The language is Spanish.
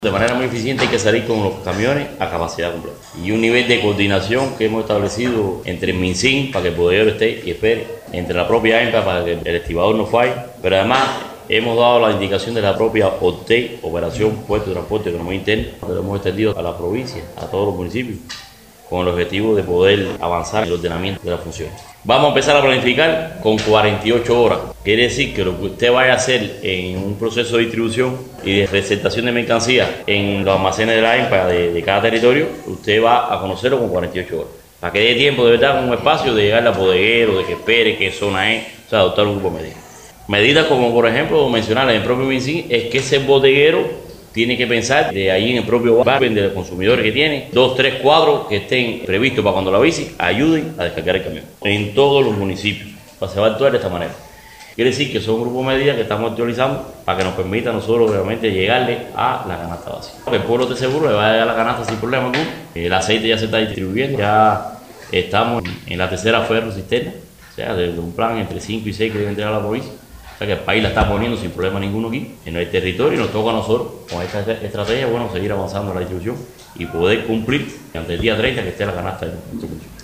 De manera muy eficiente hay que salir con los camiones a capacidad completa. Y un nivel de coordinación que hemos establecido entre el MinSIN para que el bodeguero esté y espere, entre la propia EMPA para que el estibador no falle, pero además hemos dado la indicación de la propia OTE, Operación Puerto de Transporte y Economía Interna, que lo hemos extendido a la provincia, a todos los municipios, con el objetivo de poder avanzar en el ordenamiento de la función. Vamos a empezar a planificar con 48 horas. Quiere decir que lo que usted vaya a hacer en un proceso de distribución y de presentación de mercancías en los almacenes de la EMPA de cada territorio, usted va a conocerlo con 48 horas. Para que dé tiempo de verdad con un espacio de llegar al bodeguero, de que espere, qué zona es, o sea, adoptar un grupo de medidas. Medidas como, por ejemplo, mencionar en el propio MinSIN, es que ese bodeguero tiene que pensar de ahí en el propio barrio de los consumidores que tiene, 2, 3 cuadros que estén previstos para cuando la bici ayuden a descargar el camión en todos los municipios. Se va a actuar de esta manera. Quiere decir que son un grupo de medidas que estamos actualizando para que nos permita a nosotros realmente llegarle a la canasta básica. El pueblo de seguro le va a llegar la canasta sin problema alguno. El aceite ya se está distribuyendo, ya estamos en la tercera ferro cisterna, o sea, de un plan entre 5 y 6 que debe entregar la provincia. O sea que el país la está poniendo sin problema ninguno aquí, en el territorio, y nos toca a nosotros, con esta estrategia, bueno, seguir avanzando en la distribución y poder cumplir ante el día 30 que esté la canasta de nuestro municipio.